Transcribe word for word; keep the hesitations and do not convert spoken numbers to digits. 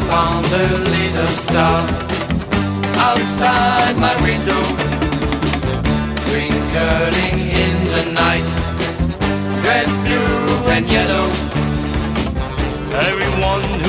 found a little star outside my window, twinkling in the night, red, blue and yellow. Everyone who